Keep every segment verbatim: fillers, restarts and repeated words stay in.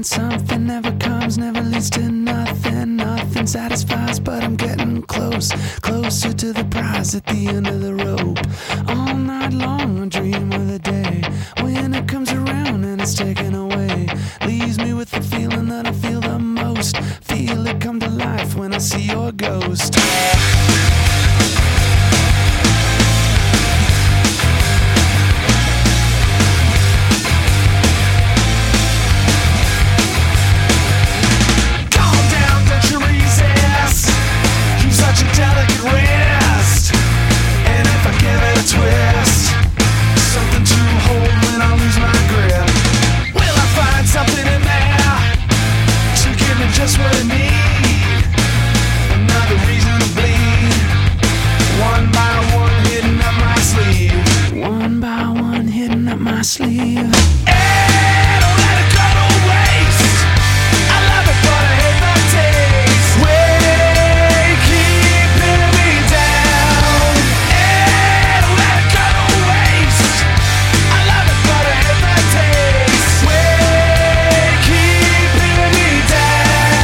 something never comes, never leads to nothing. Nothing satisfies, but I'm getting close, closer to the prize at the end of the rope. All night long I dream of the day when it comes around and it's taken away. Leaves me with the feeling that I feel the most. Feel it come to life when I see your ghost. Just what I need, another reason to bleed. One by one hitting up my sleeve. One by one hitting up my sleeve. Hey, don't let it go to waste. I love it, but I hate the taste. Way keeping me down. Hey, don't let it go to waste. I love it, but I hate the taste. Way keeping me down.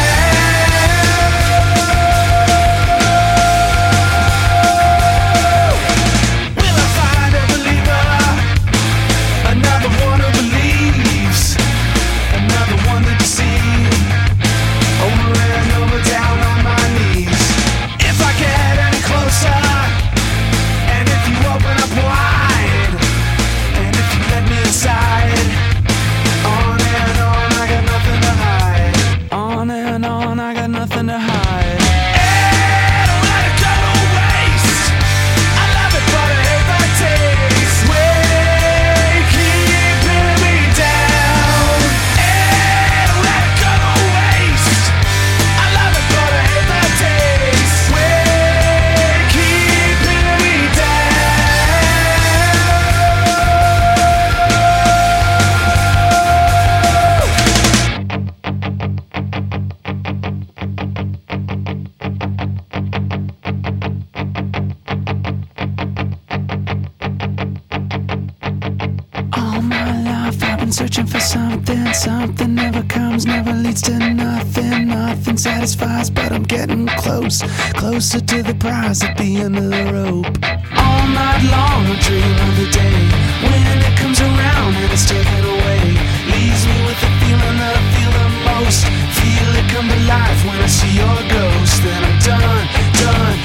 Nothing to hide. Hey, don't let it go to waste. I love it, but I hate the taste. Way keeping me down. Hey, don't let it go to waste. I love it, but I hate the taste. Way keeping me searching for something, something never comes, never leads to nothing. Nothing satisfies, but I'm getting close, closer to the prize at the end of the rope. All night long I dream of the day when it comes around and it's taken away. Leaves me with the feeling that I feel the most. Feel it come to life when I see your ghost. Then I'm done, done.